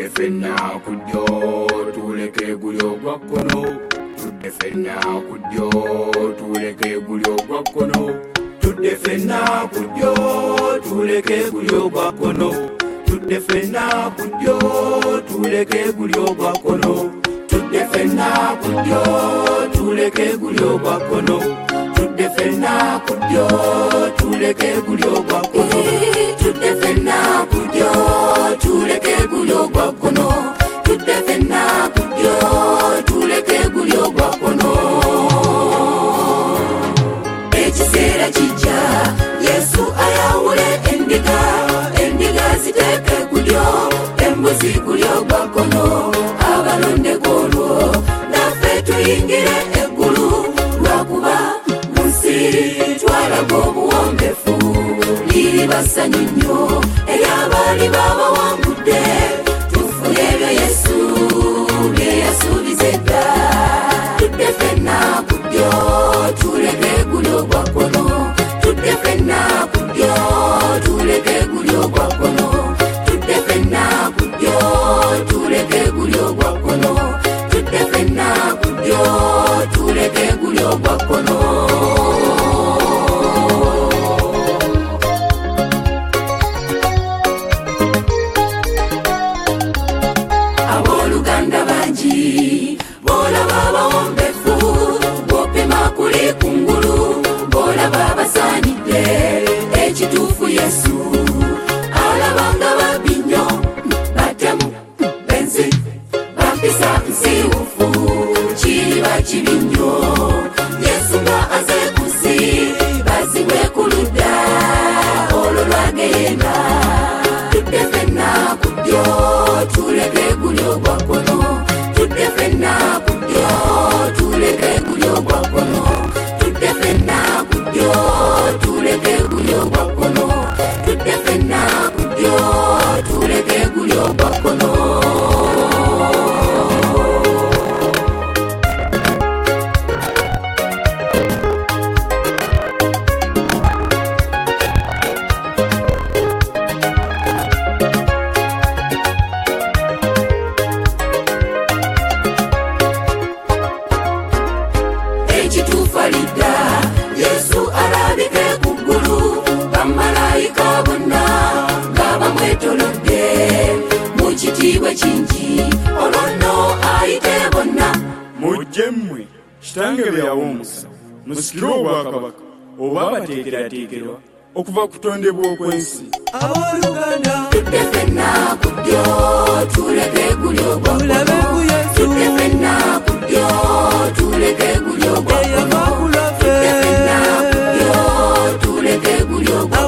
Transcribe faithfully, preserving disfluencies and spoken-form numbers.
tudde ffenna ku ddyo tuleke guli ogwa kkono tudde ffenna ku ddyo tuleke guli ogwa kkono tudde ffenna ku ddyo tuleke guli ogwa kkono tudde ffenna ku ddyo tuleke guli ogwa kkono tudde ffenna ku ddyo tuleke guli ogwa kkono tudde ffenna ku ddyo tuleke guli ogwa kkono tudde ffenna ku ddyo tuleke guli ogwa kkono tudde ffenna ku ddyo tuleke guli ogwa kkono ekiseera kijja Yesu ayawule endiga endiga ziteeke ku ddyo embuzi guli ogwa kkono abalonde golwo naffe tuyingire eggulu lwakuba munsi twalaga obuwombefu liriba ssanyu nnyo eri abaali babawangudde tufune ebyo Yesu bye yasuubiza edda tudde ffenna ku ddyo tuleke guli ogwa kkono tudde ffenna ku ddyo tuleke guli ogwa kkono tudde ffenna ku ddyo tuleke guli ogwa kkono tudde ffenna ku ddyo tuleke guli ogwa kkono abooluganda bangi boolaba abawombefu bopima kuli kungulu boolaba abasaanidde ekituufu Yesu alabanga babbi nnyo batemu benzi bampisa nsiiwufu kiriba kibi nnyo Yesu nga aze ku nsi bazibwe ku ludda olwo lwagenda tudde ffenna ku ddyo tuleke guli ogwa kkono tudde ffenna ku ddyo tuleke guli ogwa kkono tudde ffenna ku ddyo tuleke guli ogwa kkono tudde ffenna ku ddyo tuleke guli ogwa kkono Yesu alabike ku ggulu bamalayika bonna nga bamwetolodde mu kitiibwa kingi olwo nno ayite bonna mujje mmwe kitange bwe yawa omukisa musikire obwakabaka oba abateekerateekerwa okuva ku kutondebwa okw'ensi abooluganda tudde ffenna ku ddyo tuleke guli ogwa kkono tudde ffenna ku ddyo tuleke guli ogwa kkono tudde ffenna ku ddyo tuleke guli ogwa